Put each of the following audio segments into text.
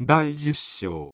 第10章。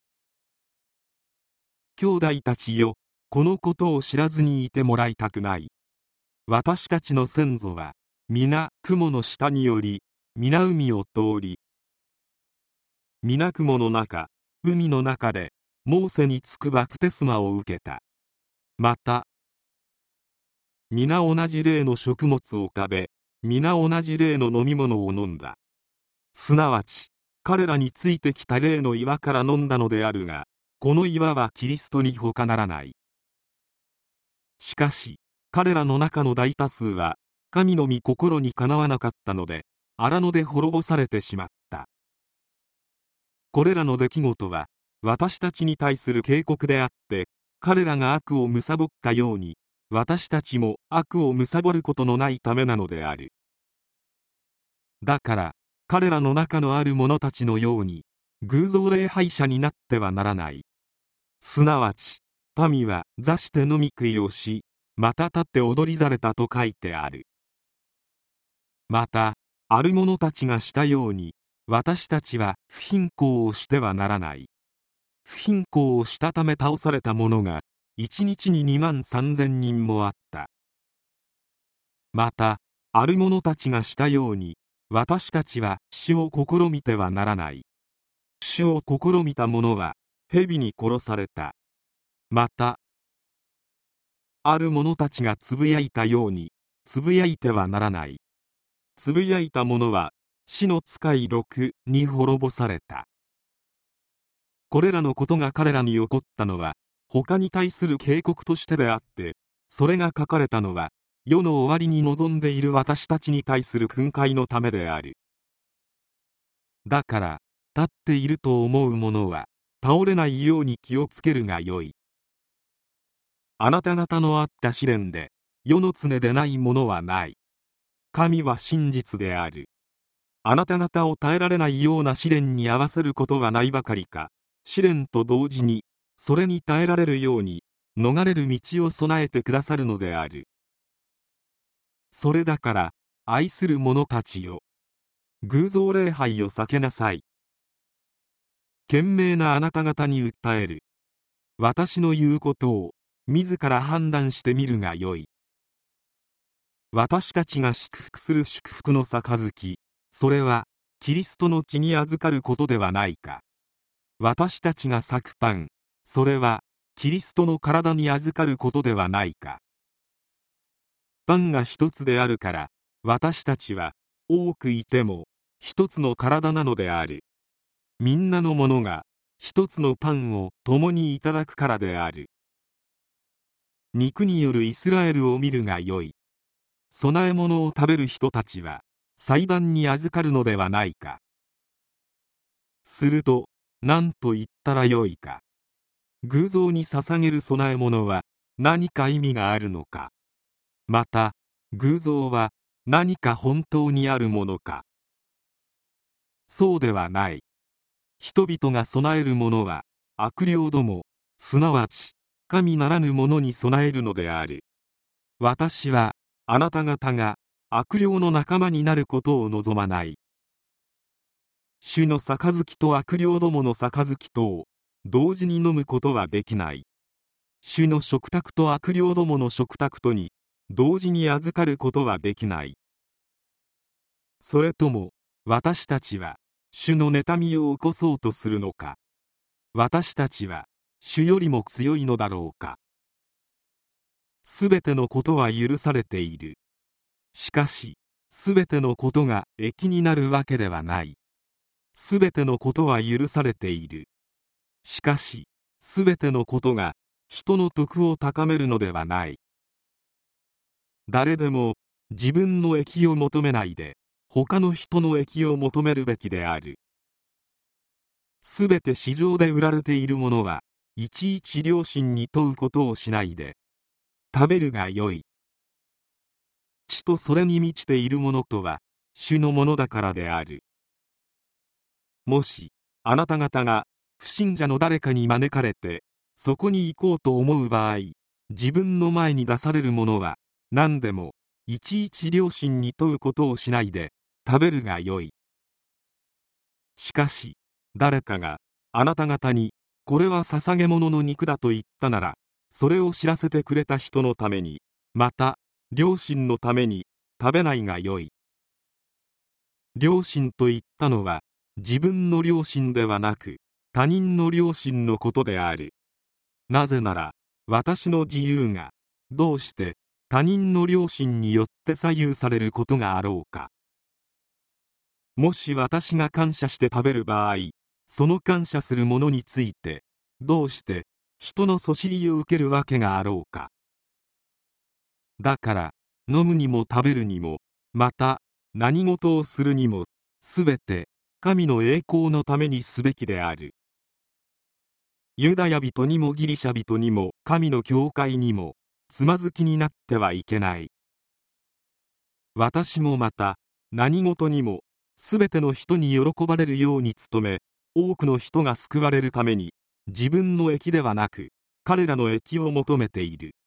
兄弟たちよ、このことを知らずにいてもらいたくない。私たちの先祖は皆雲の下により、皆海を通り、皆雲の中、海の中でモーセにつくバプテスマを受けた。また皆同じ例の食物を食べ、皆同じ例の飲み物を飲んだ。すなわち彼らについてきた例の岩から飲んだのであるが、この岩はキリストに他ならない。しかし彼らの中の大多数は神の御心にかなわなかったので、荒野で滅ぼされてしまった。これらの出来事は私たちに対する警告であって、彼らが悪を貪ったように私たちも悪を貪ることのないためなのである。だから彼らの中のある者たちのように偶像礼拝者になってはならない。すなわち民は座して飲み食いをし、また立って踊りざれたと書いてある。またある者たちがしたように私たちは不貧困をしてはならない。不貧困をしたため倒された者が1日に23000人もあった。またある者たちがしたように私たちは主を試みてはならない。主を試みた者は蛇に殺された。またある者たちがつぶやいたようにつぶやいてはならない。つぶやいた者は死の使い6に滅ぼされた。これらのことが彼らに起こったのは他に対する警告としてであって、それが書かれたのは世の終わりに臨んでいる私たちに対する訓戒のためである。だから立っていると思う者は倒れないように気をつけるがよい。あなた方のあった試練で世の常でないものはない。神は真実である。あなた方を耐えられないような試練に合わせることはないばかりか、試練と同時にそれに耐えられるように逃れる道を備えてくださるのである。それだから愛する者たちよ、偶像礼拝を避けなさい。賢明なあなた方に訴える。私の言うことを自ら判断してみるがよい。私たちが祝福する祝福の杯、それはキリストの血に預かることではないか。私たちが裂くパン、それはキリストの体に預かることではないか。パンが一つであるから私たちは多くいても一つの体なのである。みんなのものが一つのパンを共にいただくからである。肉によるイスラエルを見るがよい。供え物を食べる人たちは祭壇に預かるのではないか。すると何と言ったらよいか。偶像に捧げる供え物は何か意味があるのか。また偶像は何か本当にあるものか。そうではない。人々が供えるものは悪霊ども、すなわち神ならぬものに供えるのである。私はあなた方が悪霊の仲間になることを望まない。主の杯と悪霊どもの杯とを同時に飲むことはできない。主の食卓と悪霊どもの食卓とに同時に預かることはできない。それとも私たちは主の妬みを起こそうとするのか。私たちは主よりも強いのだろうか。すべてのことは許されている。しかしすべてのことが益になるわけではない。すべてのことは許されている。しかしすべてのことが人の徳を高めるのではない。誰でも自分の益を求めないで他の人の益を求めるべきである。すべて市場で売られているものはいちいち良心に問うことをしないで食べるがよい。地とそれに満ちているものとは主のものだからである。もしあなた方が不信者の誰かに招かれてそこに行こうと思う場合、自分の前に出されるものは何でもいちいち良心に問うことをしないで食べるがよい。しかし誰かがあなた方にこれは捧げ物の肉だと言ったなら、それを知らせてくれた人のために、また両親のために食べないがよい。両親と言ったのは自分の両親ではなく他人の両親のことである。なぜなら私の自由がどうして他人の両親によって左右されることがあろうか。もし私が感謝して食べる場合、その感謝するものについてどうして人のそしりを受けるわけがあろうか。だから飲むにも食べるにも、また何事をするにも、すべて神の栄光のためにすべきである。ユダヤ人にもギリシャ人にも神の教会にもつまずきになってはいけない。私もまた何事にもすべての人に喜ばれるように努め、多くの人が救われるために自分の益ではなく彼らの益を求めている。